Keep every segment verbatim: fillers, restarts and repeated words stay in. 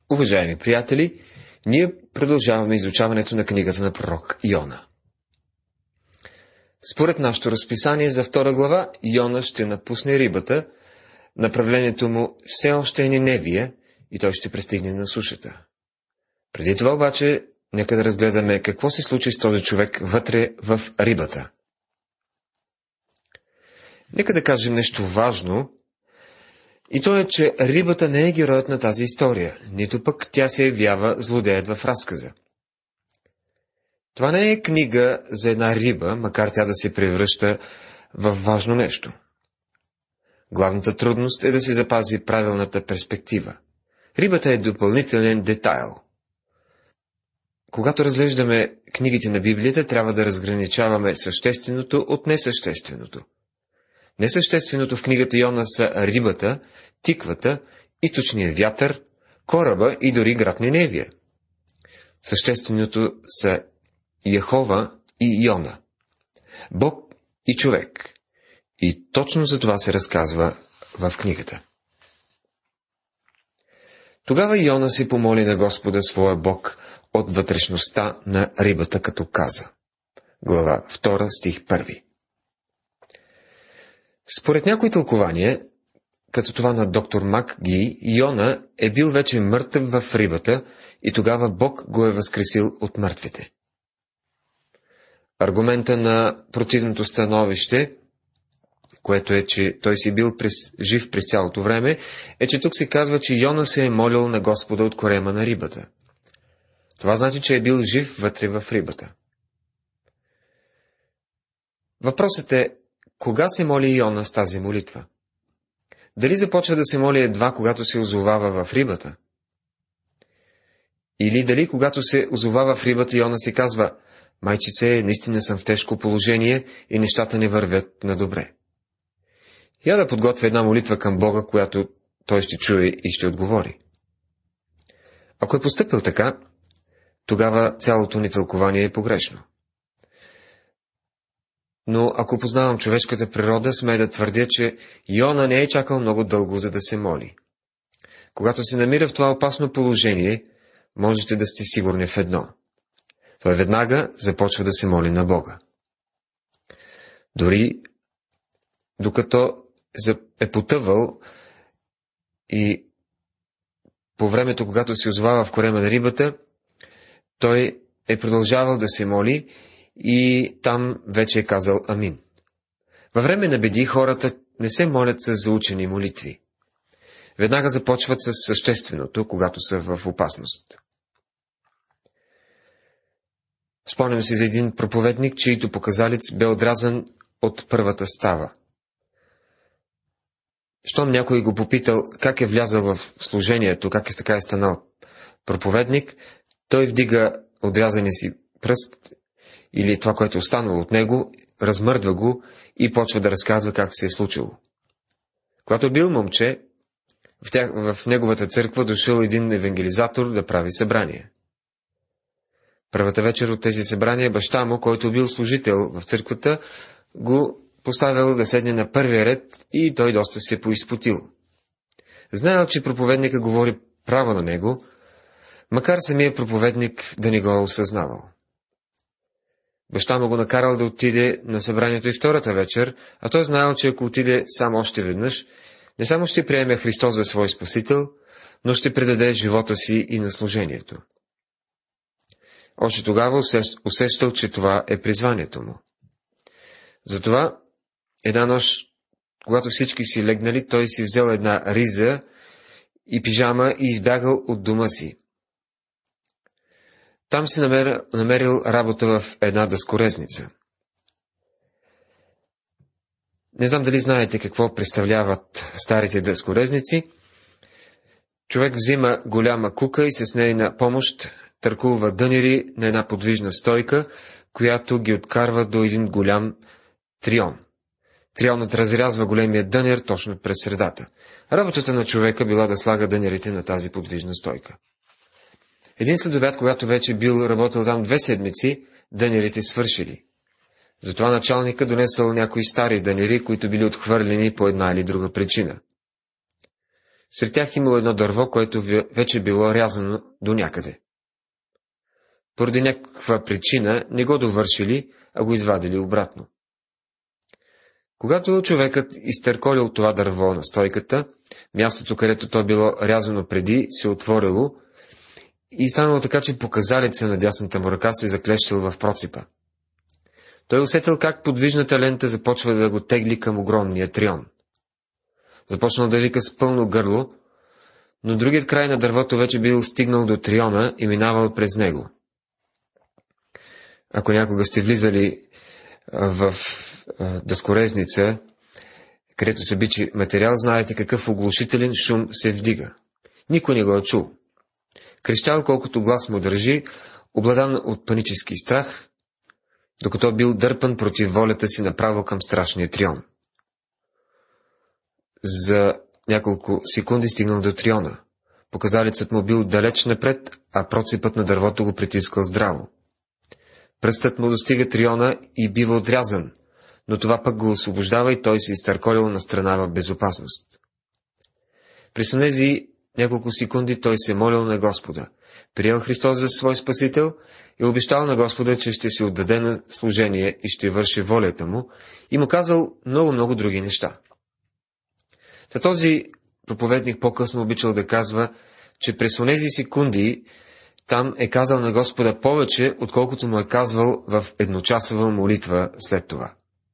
Уважаеми приятели, ние продължаваме изучаването на книгата на пророк Йона. Според нашето разписание за втора глава, Йона ще напусне рибата, направлението му все още е Ниневия и той ще пристигне на сушата. Преди това обаче, нека да разгледаме какво се случи с този човек вътре в рибата. Нека да кажем нещо важно, и то е, че рибата не е героят на тази история, нито пък тя се явява злодеят в разказа. Това не е книга за една риба, макар тя да се превръща в важно нещо. Главната трудност е да се запази правилната перспектива. Рибата е допълнителен детайл. Когато разглеждаме книгите на Библията, трябва да разграничаваме същественото от несъщественото. Несъщественото в книгата Йона са рибата, тиквата, източния вятър, кораба и дори град Ниневия. Същественото са Йехова и Йона, Бог и човек. И точно за това се разказва в книгата. Тогава Йона се помоли на Господа своя Бог от вътрешността на рибата, като каза. Глава втора, стих първи. Според някои тълкования, като това на доктор Мак Ги, Йона е бил вече мъртъв в рибата и тогава Бог го е възкресил от мъртвите. Аргумента на противното становище, което е, че той си бил през, жив през цялото време, е, че тук се казва, че Йона се е молил на Господа от корема на рибата. Това значи, че е бил жив вътре в рибата. Въпросът е, кога се моли Йона с тази молитва? Дали започва да се моли едва, когато се озовава в рибата? Или дали, когато се озовава в рибата, Йона си казва, майчице, наистина съм в тежко положение и нещата не вървят на добре. Я да подготвя една молитва към Бога, която той ще чуе и ще отговори. Ако е постъпил така, тогава цялото ни тълкование е погрешно. Но ако познавам човешката природа, смея да твърдя, че Йона не е чакал много дълго, за да се моли. Когато се намира в това опасно положение, можете да сте сигурни в едно. Той веднага започва да се моли на Бога. Дори докато е потъвал и по времето, когато се озовава в корема на рибата, той е продължавал да се моли и там вече е казал амин. Във време на беди хората не се молят с заучени молитви. Веднага започват с същественото, когато са в опасност. Спомням си за един проповедник, чийто показалец бе отрязан от първата става. Щом някой го попитал как е влязъл в служението, как е така е станал проповедник, той вдига отрязания си пръст или това, което е останало от него, размърдва го и почва да разказва как се е случило. Когато бил момче, в, тях, в неговата църква дошъл един евангелизатор да прави събрание. Първата вечер от тези събрания баща му, който бил служител в църквата, го поставил да седне на първия ред и той доста се поизпотил. Знаел, че проповедника говори право на него, макар самия проповедник да не го е осъзнавал. Баща му го накарал да отиде на събранието и втората вечер, а той знаел, че ако отиде сам още веднъж, не само ще приеме Христос за свой Спасител, но ще предаде живота си и на служението. Още тогава усещал, че това е призванието му. Затова една нощ, когато всички си легнали, той си взел една риза и пижама и избягал от дома си. Там си намерил, намерил работа в една дъскорезница. Не знам дали знаете какво представляват старите дъскорезници. Човек взима голяма кука и с нейна помощ търкулва дънери на една подвижна стойка, която ги откарва до един голям трион. Трионът разрязва големия дънер точно през средата. Работата на човека била да слага дънерите на тази подвижна стойка. Един следобед, когато вече бил работил там две седмици, дънерите свършили. Затова началника донесъл някои стари дънери, които били отхвърлени по една или друга причина. Сред тях имало едно дърво, което вече било рязано до някъде. Поради някаква причина не го довършили, а го извадили обратно. Когато човекът изтърколил това дърво на стойката, мястото, където то било рязано преди, се отворило и станало така, че показалеца на дясната му ръка се заклещил в проципа. Той усетил как подвижната лента започва да го тегли към огромния трион. Започнал да вика с пълно гърло, но другият край на дървото вече бил стигнал до триона и минавал през него. Ако някога сте влизали в дъскорезница, където се бичи материал, знаете какъв оглушителен шум се вдига. Никой не го е чул. Крещял колкото глас му държи, обладан от панически страх, докато бил дърпан против волята си направо към страшния трион. За няколко секунди стигнал до триона. Показалецът му бил далеч напред, а проципът на дървото го притискал здраво. Пръстът му достига триона и бива отрязан, но това пък го освобождава и той се изтърколил на страна в безопасност. През онези няколко секунди той се молил на Господа, приел Христос за свой Спасител и обещал на Господа, че ще се отдаде на служение и ще върши волята му, и му казал много-много други неща. Та този проповедник по-късно обичал да казва, че през онези секунди там е казал на Господа повече, отколкото му е казвал в едночасова молитва след това.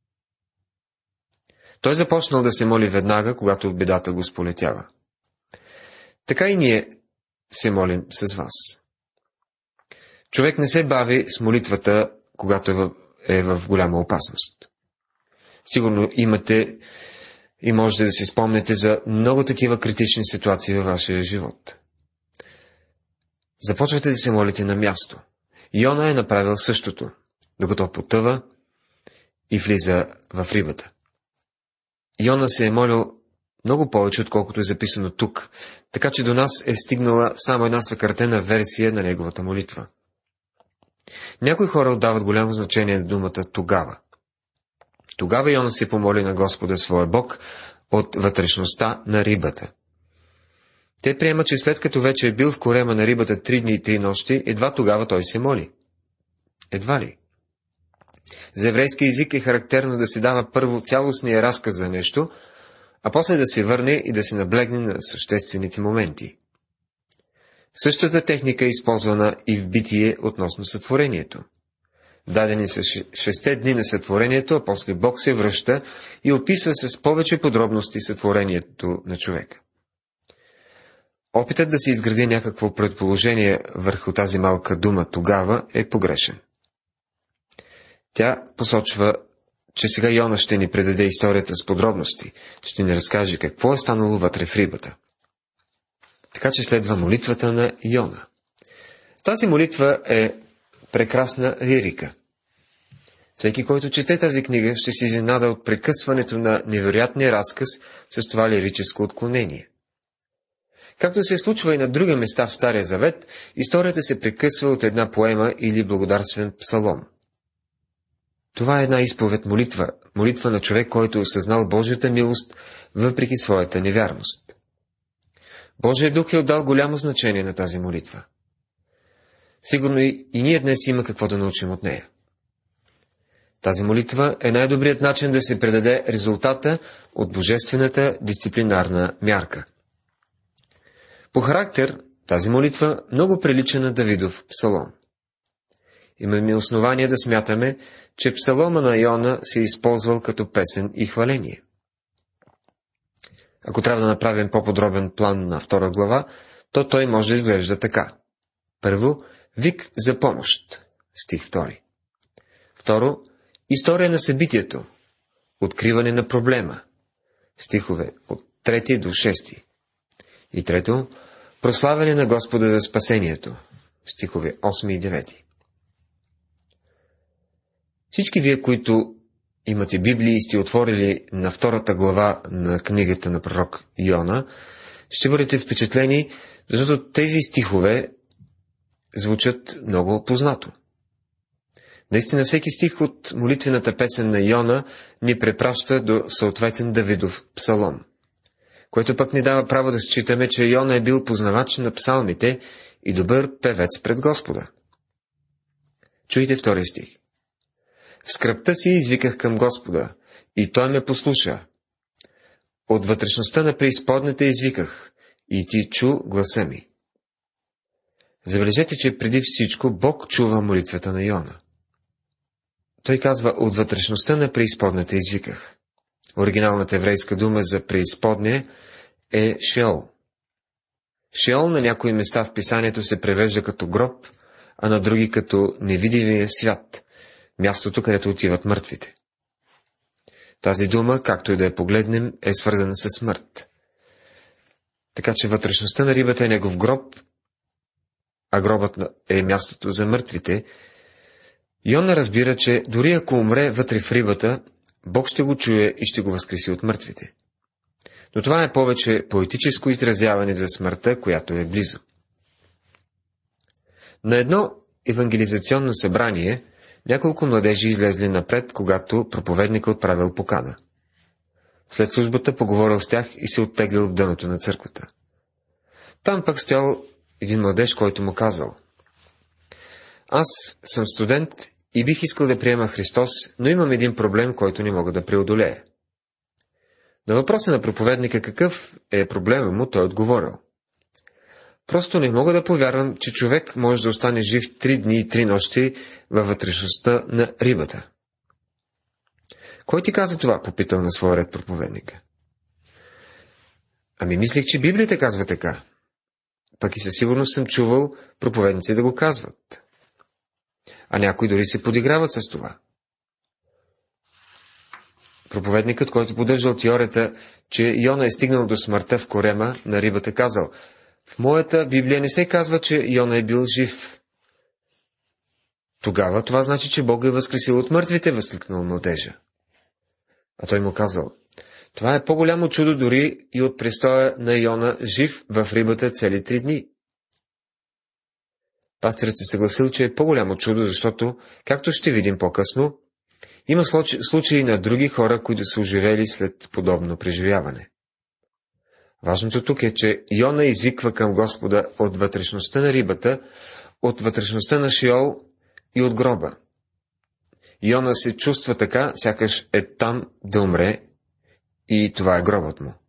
Той започнал да се моли веднага, когато бедата го сполетява. Така и ние се молим с вас. Човек не се бави с молитвата, когато е в, е в голяма опасност. Сигурно имате и можете да си спомнете за много такива критични ситуации във вашия живот. Започвате да се молите на място. Йона е направил същото, докато потъва и влиза в рибата. Йона се е молил много повече, отколкото е записано тук, така че до нас е стигнала само една съкратена версия на неговата молитва. Някои хора отдават голямо значение на думата «тогава». Тогава Йона се помоли на Господа своя Бог от вътрешността на рибата. Те приемат, че след като вече е бил в корема на рибата три дни и три нощи, едва тогава той се моли. Едва ли? За еврейски език е характерно да се дава първо цялостния разказ за нещо, а после да се върне и да се наблегне на съществените моменти. Същата техника е използвана и в Битие относно сътворението. Дадени са шесте дни на сътворението, а после Бог се връща и описва с повече подробности сътворението на човека. Опитът да се изгради някакво предположение върху тази малка дума тогава е погрешен. Тя посочва, че сега Йона ще ни предаде историята с подробности, ще ни разкаже какво е станало вътре в рибата. Така че следва молитвата на Йона. Тази молитва е прекрасна лирика. Всеки, който чете тази книга, ще се изненада от прекъсването на невероятния разказ с това лирическо отклонение. Както се случва и на други места в Стария Завет, историята се прекъсва от една поема или благодарствен псалом. Това е една изповед молитва, молитва на човек, който е осъзнал Божията милост, въпреки своята невярност. Божият дух е отдал голямо значение на тази молитва. Сигурно и, и ние днес има какво да научим от нея. Тази молитва е най-добрият начин да се предаде резултата от божествената дисциплинарна мярка. По характер тази молитва много прилича на Давидов псалом. Имаме основание да смятаме, че псалома на Йона се е използвал като песен и хваление. Ако трябва да направим по-подробен план на втора глава, то той може да изглежда така. Първо, вик за помощ, стих втори. Второ, история на събитието, откриване на проблема, стихове от трети до шести. И трето, прославяне на Господа за спасението, стихове осми и девети. Всички вие, които имате Библии и сте отворили на втората глава на книгата на пророк Йона, ще бъдете впечатлени, защото тези стихове звучат много познато. Наистина всеки стих от молитвената песен на Йона ни препраща до съответен Давидов псалом. което пък ни дава право да считаме, че Йона е бил познавач на псалмите и добър певец пред Господа. Чуйте втория стих. В скръбта си извиках към Господа, и Той ме послуша. От вътрешността на преизподнята извиках, и Ти чу гласа ми. Забележете, че преди всичко Бог чува молитвата на Йона. Той казва, от вътрешността на преизподнята извиках. Оригиналната еврейска дума за преизподне е Шеол. Шеол на някои места в писанието се превежда като гроб, а на други като невидимия свят, мястото, където отиват мъртвите. Тази дума, както и да я погледнем, е свързана с смърт. Така че вътрешността на рибата е негов гроб, а гробът е мястото за мъртвите. Йона разбира, че дори ако умре вътре в рибата, Бог ще го чуе и ще го възкреси от мъртвите. Но това е повече поетическо изразяване за смъртта, която е близо. На едно евангелизационно събрание няколко младежи излезли напред, когато проповедникът отправил покана. След службата поговорил с тях и се оттеглил в дъното на църквата. Там пък стоял един младеж, който му казал: аз съм студент и бих искал да приема Христос, но имам един проблем, който не мога да преодолея. На въпроса на проповедника какъв е проблема му, той отговорил: просто не мога да повярвам, че човек може да остане жив три дни и три нощи във вътрешността на рибата. Кой ти каза това? Попитал на своя ред проповедника. Ами мислих, че Библията казва така. Пък и със сигурност съм чувал проповедници да го казват. А някои дори се подиграват с това. Проповедникът, който поддържал теорията, че Йона е стигнал до смъртта в корема на рибата, казал: в моята Библия не се казва, че Йона е бил жив. Тогава това значи, че Бог е възкресил от мъртвите, възкликнал младежа. А той му казал: това е по-голямо чудо дори и от престоя на Йона жив в рибата цели три дни. Пастирът се съгласил, че е по-голямо чудо, защото, както ще видим по-късно, има случаи на други хора, които са оживели след подобно преживяване. Важното тук е, че Йона извиква към Господа от вътрешността на рибата, от вътрешността на Шеол и от гроба. Йона се чувства така, сякаш е там да умре, и това е гробът му.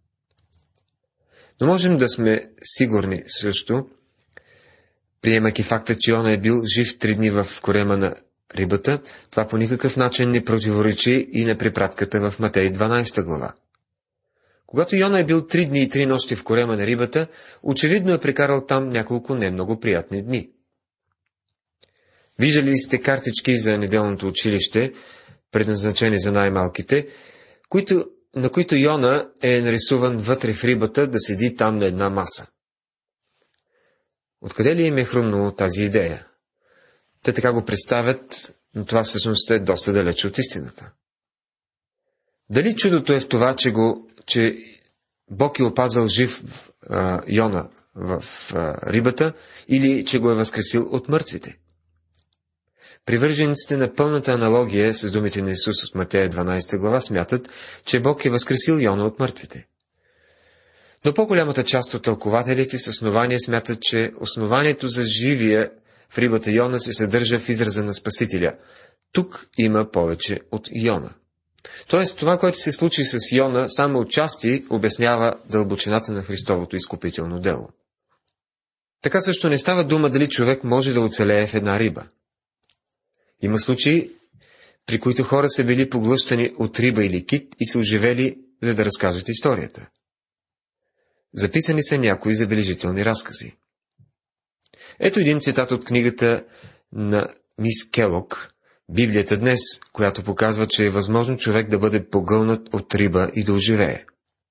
Но можем да сме сигурни също, приемайки факта, че Йона е бил жив три дни в корема на рибата, това по никакъв начин не противоречи и на препратката в Матей дванадесета глава. Когато Йона е бил три дни и три нощи в корема на рибата, очевидно е прекарал там няколко не много приятни дни. Виждали сте картички за неделното училище, предназначени за най-малките, които, на които Йона е нарисуван вътре в рибата да седи там на една маса. Откъде ли им е хрумнало тази идея? Те така го представят, но това всъщност е доста далеч от истината. Дали чудото е в това, че, го, че Бог е опазал жив а, Йона в а, рибата, или че го е възкресил от мъртвите? Привържениците на пълната аналогия с думите на Исус от Матея дванадесета глава смятат, че Бог е възкресил Йона от мъртвите. Но по-голямата част от тълкователите с основание смятат, че основанието за живия в рибата Йона се съдържа в израза на Спасителя. Тук има повече от Йона. Тоест, това, което се случи с Йона, само отчасти обяснява дълбочината на Христовото изкупително дело. Така също не става дума дали човек може да оцелее в една риба. Има случаи, при които хора са били поглъщани от риба или кит и са оживели, за да разкажат историята. Записани са някои забележителни разкази. Ето един цитат от книгата на мис Келок, Библията днес, която показва, че е възможно човек да бъде погълнат от риба и да оживее.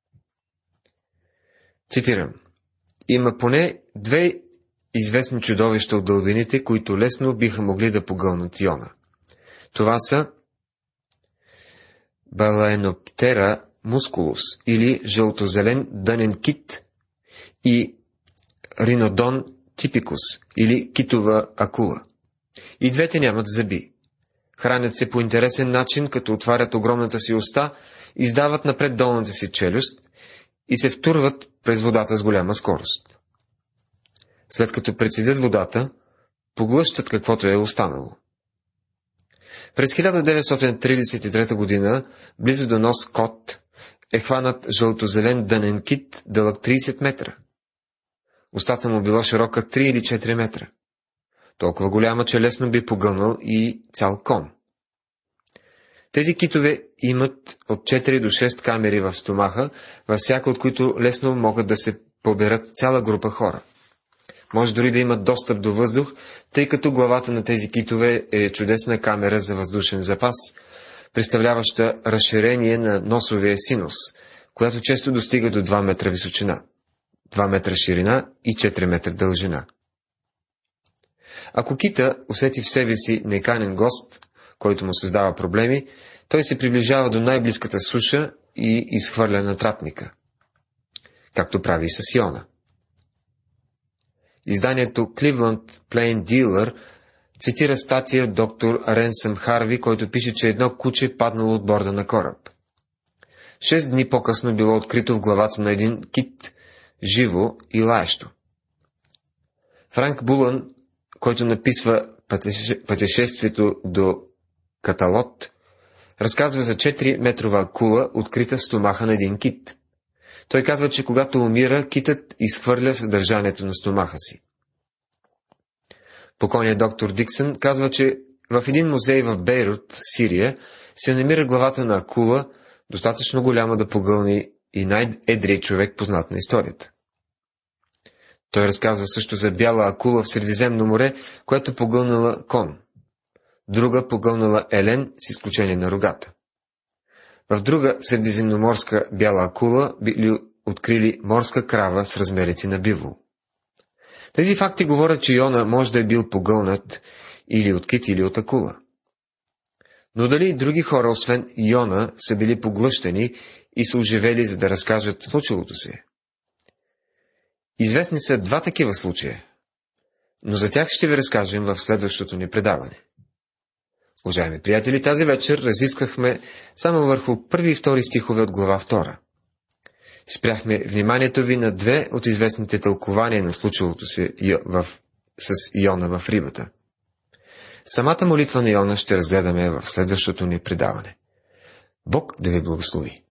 Цитирам: има поне две известни чудовища от дълбините, които лесно биха могли да погълнат Йона. Това са Балаеноптера мускулус, или жълтозелен дънен кит, и Ринодон типикус, или китова акула. И двете нямат зъби. Хранят се по интересен начин, като отварят огромната си уста, издават напред долната си челюст и се втурват през водата с голяма скорост. След като прецедят водата, поглъщат каквото е останало. През хиляда деветстотин тридесет и трета година, близо до нос Кот, е хванат жълтозелен дънен кит, дълъг тридесет метра. Устата му била широка три или четири метра. Толкова голяма, че лесно би погълнал и цял кон. Тези китове имат от четири до шест камери в стомаха, във всяка от които лесно могат да се поберат цяла група хора. Може дори да имат достъп до въздух, тъй като главата на тези китове е чудесна камера за въздушен запас, представляваща разширение на носовия синус, която често достига до два метра височина, два метра ширина и четири метра дължина. Ако кита усети в себе си неканен гост, който му създава проблеми, той се приближава до най-близката суша и изхвърля на трапника, както прави и с Йона. Изданието Cleveland Plain Dealer цитира статия от доктор Ренсъм Харви, който пише, че едно куче паднало от борда на кораб. Шест дни по-късно било открито в главата на един кит, живо и лаещо. Франк Булън, който написва пътешествието до Каталот, разказва за четири метрова акула, открита в стомаха на един кит. Той казва, че когато умира, китът изхвърля съдържанието на стомаха си. Покойният доктор Диксън казва, че в един музей в Бейрут, Сирия, се намира главата на акула, достатъчно голяма да погълни и най-едрият човек, познат на историята. Той разказва също за бяла акула в Средиземно море, която погълнала кон. Друга погълнала елен, с изключение на рогата. В друга средиземноморска бяла акула били открили морска крава с размерите на бивол. Тези факти говорят, че Йона може да е бил погълнат или от кит, или от акула. Но дали и други хора, освен Йона, са били поглъщани и са оживели, за да разкажат случилото се? Известни са два такива случая, но за тях ще ви разкажем в следващото ни предаване. Уважаеми приятели, тази вечер разисквахме само върху първи и втори стихове от глава втора. Спряхме вниманието ви на две от известните тълкования на случилото се в... с Йона в рибата. Самата молитва на Йона ще разгледаме в следващото ни предаване. Бог да ви благослови!